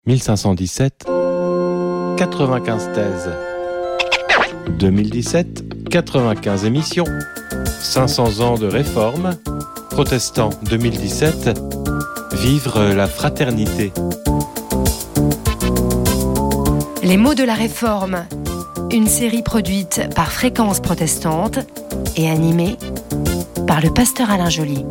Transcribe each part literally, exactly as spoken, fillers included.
mille cinq cent dix-sept, quatre-vingt-quinze thèses. deux mille dix-sept, quatre-vingt-quinze émissions. cinq cents ans de réforme. Protestants deux mille dix-sept. Vivre la fraternité. Les mots de la Réforme, une série produite par Fréquence Protestante et animée par le pasteur Alain Joly.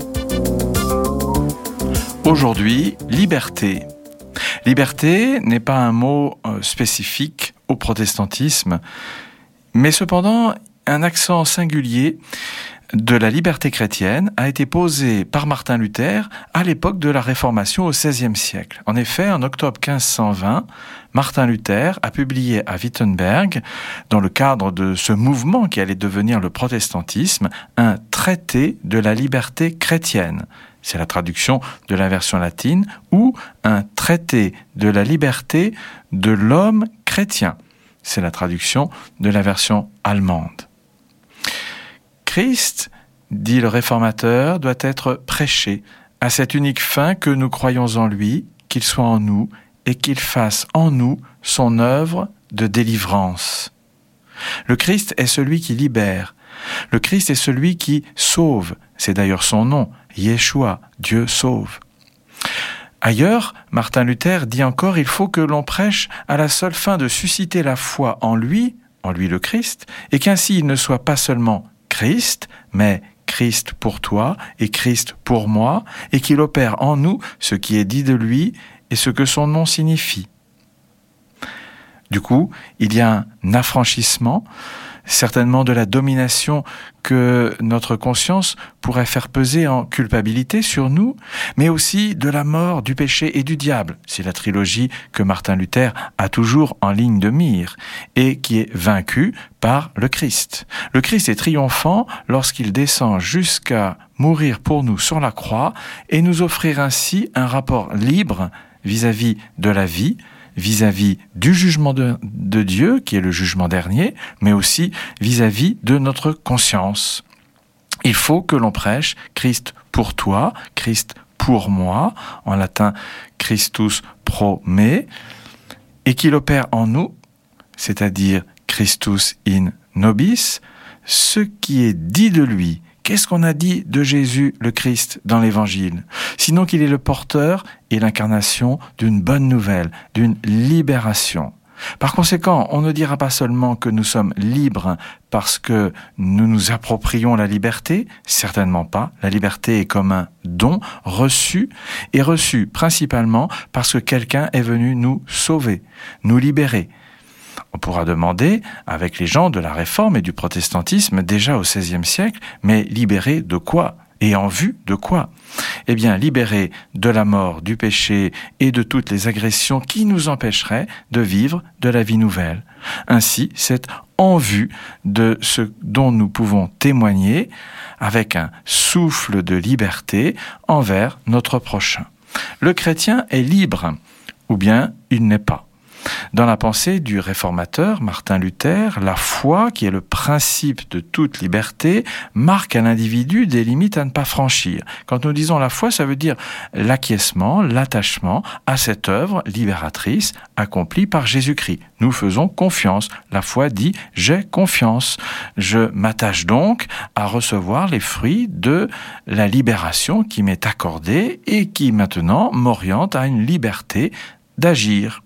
Aujourd'hui, liberté. Liberté n'est pas un mot spécifique au protestantisme, mais cependant, un accent singulier de la liberté chrétienne a été posé par Martin Luther à l'époque de la Réformation au seizième siècle. En effet, en octobre quinze cent vingt, Martin Luther a publié à Wittenberg, dans le cadre de ce mouvement qui allait devenir le protestantisme, un traité de la liberté chrétienne. C'est la traduction de la version latine, ou un traité de la liberté de l'homme chrétien. C'est la traduction de la version allemande. Christ, dit le réformateur, doit être prêché à cette unique fin que nous croyons en lui, qu'il soit en nous et qu'il fasse en nous son œuvre de délivrance. Le Christ est celui qui libère. Le Christ est celui qui sauve. C'est d'ailleurs son nom, Yeshua, Dieu sauve. Ailleurs, Martin Luther dit encore, il faut que l'on prêche à la seule fin de susciter la foi en lui, en lui le Christ, et qu'ainsi il ne soit pas seulement Christ, mais Christ pour toi et Christ pour moi, et qu'il opère en nous ce qui est dit de lui et ce que son nom signifie. Du coup, il y a un affranchissement, certainement de la domination que notre conscience pourrait faire peser en culpabilité sur nous, mais aussi de la mort, du péché et du diable. C'est la trilogie que Martin Luther a toujours en ligne de mire et qui est vaincue par le Christ. Le Christ est triomphant lorsqu'il descend jusqu'à mourir pour nous sur la croix et nous offrir ainsi un rapport libre vis-à-vis de la vie, vis-à-vis du jugement de, de Dieu, qui est le jugement dernier, mais aussi vis-à-vis de notre conscience. Il faut que l'on prêche Christ pour toi, Christ pour moi, en latin Christus pro me, et qu'il opère en nous, c'est-à-dire Christus in nobis, ce qui est dit de lui. Qu'est-ce qu'on a dit de Jésus le Christ dans l'Évangile ? Sinon qu'il est le porteur et l'incarnation d'une bonne nouvelle, d'une libération. Par conséquent, on ne dira pas seulement que nous sommes libres parce que nous nous approprions la liberté, certainement pas. La liberté est comme un don reçu, et reçu principalement parce que quelqu'un est venu nous sauver, nous libérer. On pourra demander, avec les gens de la Réforme et du protestantisme, déjà au seizième siècle, mais libérés de quoi ? Et en vue de quoi ? Eh bien, libérés de la mort, du péché et de toutes les agressions qui nous empêcheraient de vivre de la vie nouvelle. Ainsi, c'est en vue de ce dont nous pouvons témoigner avec un souffle de liberté envers notre prochain. Le chrétien est libre, ou bien il n'est pas. Dans la pensée du réformateur Martin Luther, la foi, qui est le principe de toute liberté, marque à l'individu des limites à ne pas franchir. Quand nous disons la foi, ça veut dire l'acquiescement, l'attachement à cette œuvre libératrice accomplie par Jésus-Christ. Nous faisons confiance. La foi dit « j'ai confiance ». Je m'attache donc à recevoir les fruits de la libération qui m'est accordée et qui maintenant m'oriente à une liberté d'agir.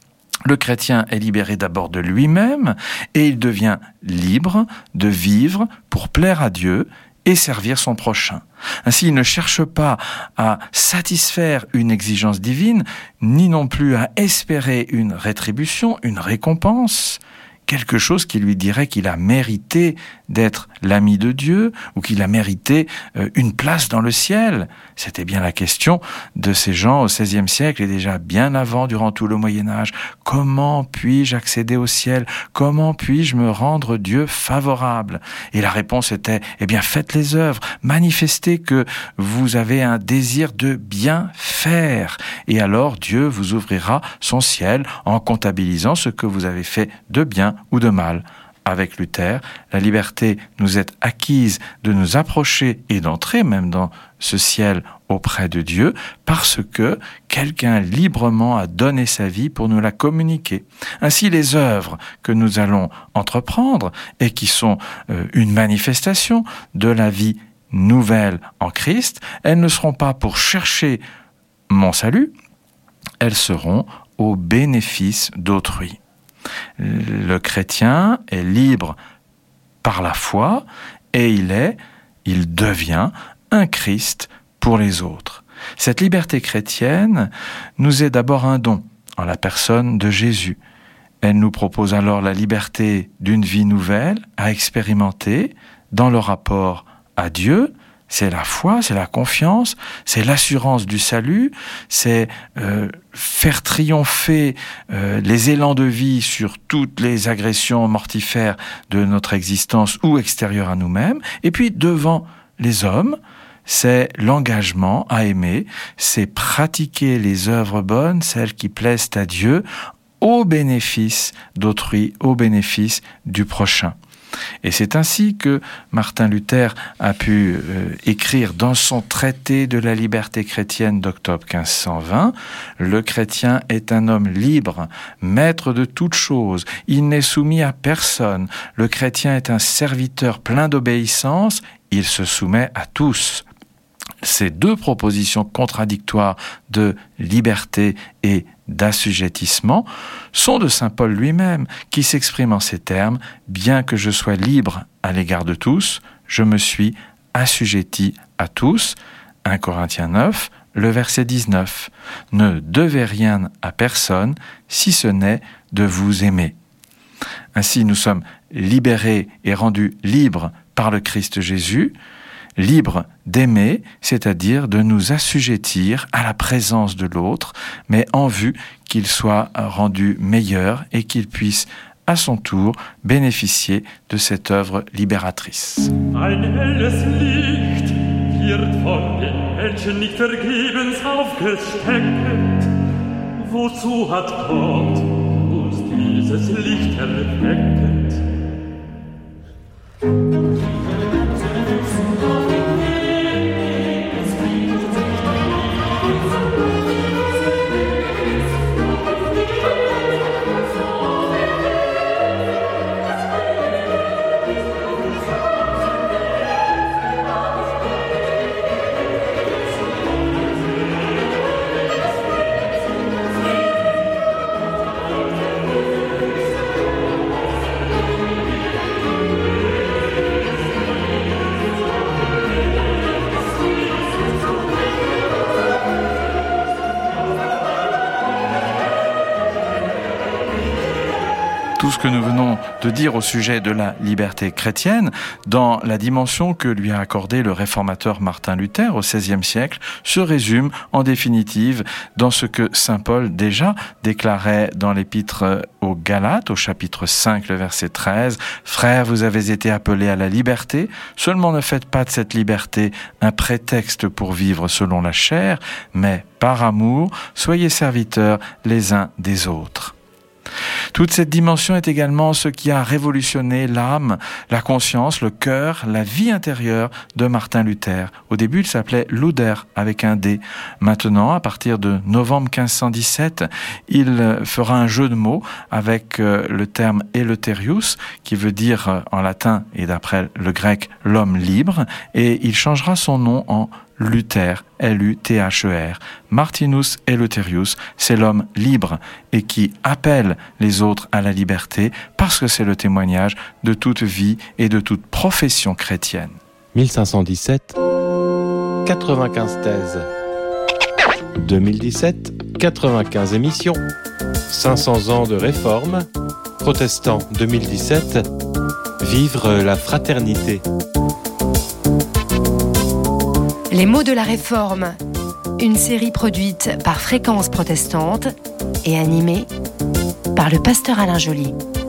Le chrétien est libéré d'abord de lui-même et il devient libre de vivre pour plaire à Dieu et servir son prochain. Ainsi, il ne cherche pas à satisfaire une exigence divine, ni non plus à espérer une rétribution, une récompense, quelque chose qui lui dirait qu'il a mérité d'être l'ami de Dieu ou qu'il a mérité une place dans le ciel. C'était bien la question de ces gens au seizième siècle et déjà bien avant, durant tout le Moyen-Âge. Comment puis-je accéder au ciel ? Comment puis-je me rendre Dieu favorable ? Et la réponse était, eh bien, faites les œuvres, manifestez que vous avez un désir de bien faire. Et alors, Dieu vous ouvrira son ciel en comptabilisant ce que vous avez fait de bien ou de mal. avec Luther. La liberté nous est acquise de nous approcher et d'entrer même dans ce ciel auprès de Dieu parce que quelqu'un librement a donné sa vie pour nous la communiquer. Ainsi, les œuvres que nous allons entreprendre et qui sont euh, une manifestation de la vie nouvelle en Christ, elles ne seront pas pour chercher mon salut, elles seront au bénéfice d'autrui. Le chrétien est libre par la foi et il est, il devient un Christ pour les autres. Cette liberté chrétienne nous est d'abord un don en la personne de Jésus. Elle nous propose alors la liberté d'une vie nouvelle à expérimenter dans le rapport à Dieu. C'est la foi, c'est la confiance, c'est l'assurance du salut, c'est euh, faire triompher euh, les élans de vie sur toutes les agressions mortifères de notre existence ou extérieures à nous-mêmes. Et puis devant les hommes, c'est l'engagement à aimer, c'est pratiquer les œuvres bonnes, celles qui plaisent à Dieu, au bénéfice d'autrui, au bénéfice du prochain. Et c'est ainsi que Martin Luther a pu euh, écrire dans son traité de la liberté chrétienne d'octobre quinze cent vingt, « Le chrétien est un homme libre, maître de toutes choses, il n'est soumis à personne, le chrétien est un serviteur plein d'obéissance, il se soumet à tous. » Ces deux propositions contradictoires de liberté et d'assujettissement sont de saint Paul lui-même, qui s'exprime en ces termes « Bien que je sois libre à l'égard de tous, je me suis assujetti à tous » premier Corinthiens neuf, le verset dix-neuf. « Ne devez rien à personne, si ce n'est de vous aimer. » Ainsi, nous sommes libérés et rendus libres par le Christ Jésus, libre d'aimer, c'est-à-dire de nous assujettir à la présence de l'autre, mais en vue qu'il soit rendu meilleur et qu'il puisse à son tour bénéficier de cette œuvre libératrice. Ein helles Licht wird von den Menschen nicht vergebens aufgesteckt. Wozu hat Gott uns dieses Licht erweckt? Tout ce que nous venons de dire au sujet de la liberté chrétienne, dans la dimension que lui a accordée le réformateur Martin Luther au seizième siècle, se résume en définitive dans ce que saint Paul déjà déclarait dans l'épître aux Galates, au chapitre cinq, le verset treize, « Frères, vous avez été appelés à la liberté, seulement ne faites pas de cette liberté un prétexte pour vivre selon la chair, mais par amour, soyez serviteurs les uns des autres. » Toute cette dimension est également ce qui a révolutionné l'âme, la conscience, le cœur, la vie intérieure de Martin Luther. Au début, il s'appelait Luder avec un D. Maintenant, à partir de novembre quinze cent dix-sept, il fera un jeu de mots avec le terme Eleutherius, qui veut dire en latin et d'après le grec l'homme libre, et il changera son nom en Luther, L U T H E R. Martinus Eleutherius, c'est l'homme libre et qui appelle les autres à la liberté parce que c'est le témoignage de toute vie et de toute profession chrétienne. mille cinq cent dix-sept, quatre-vingt-quinze thèses. deux mille dix-sept, quatre-vingt-quinze émissions. cinq cents ans de réforme. Protestants deux mille dix-sept. Vivre la fraternité. Les mots de la Réforme, une série produite par Fréquence Protestante et animée par le pasteur Alain Joly.